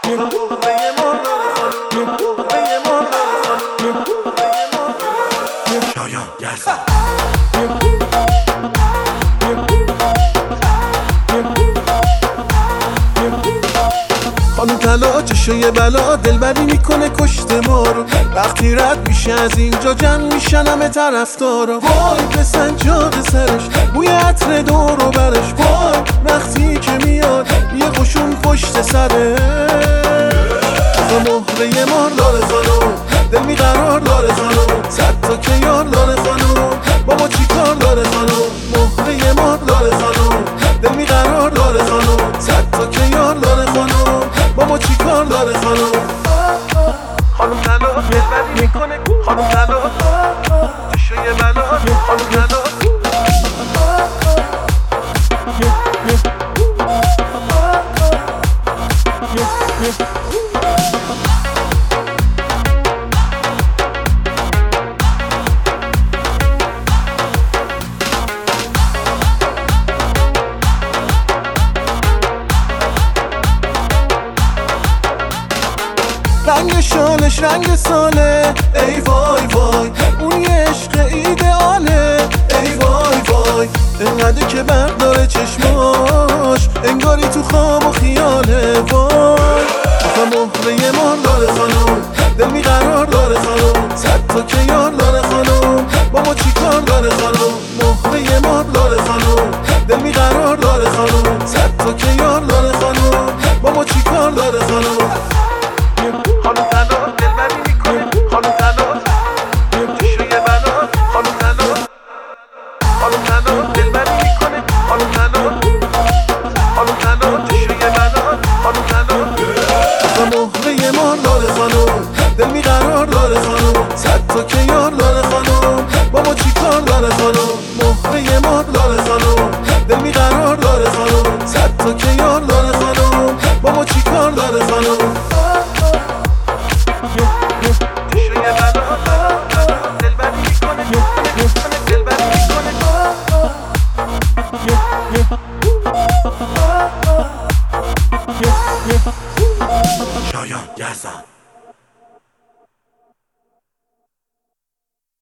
شایان گرزان خانم طلا چشای بلا دلبری میکنه کشت ما رو، وقتی رد میشه از اینجا جمع میشن همه طرفدارا. وای به سجاد سرش بوی عطر دور و برش، وای وقتی که میاد یه قشون پشت سره. مهره مار داره خانم، دل میقرار داره خانم، صد تا که یار داره خانم، بابا چی کار داره خانم. مهره مار داره خانم، دل میقرار داره خانم، صد تا که یار داره خانم، بابا چی کار داره خانم. خانم طلا دلبری میکنه، خانم طلا چشای بلا، خانم طلا رنگ شالش رنگ ساله، ای وای وای اون یه عشق ایدئاله، ای وای وای انقدر که برداره چشماش انگاری تو خواب و خیاله. وای آخه مهره مار داره خانم، دل میقرار داره خانم، صد تا که یار داره خانم، بابا چی کار داره خانم. مهره مار داره خانم، دل میقرار داره خانم، صد تا که یار داره خانم، بابا چی کار داره خانم. خانم طلا دلبری میکنه، خانم طلا چشای بلا، خانم طلا خانم طلا دلبری میکنه، خانم طلا خانم طلا چشای بلا، خانم طلا آخه مهره مار داره خانم، دل میقرار داره خانم، صد تا که یار داره خانم، بابا چی کار داره خانم. مهره مار داره خانم، دل میقرار داره خانم، صد تا که یار داره خانم، بابا چی کار داره خانم. شایان گرزان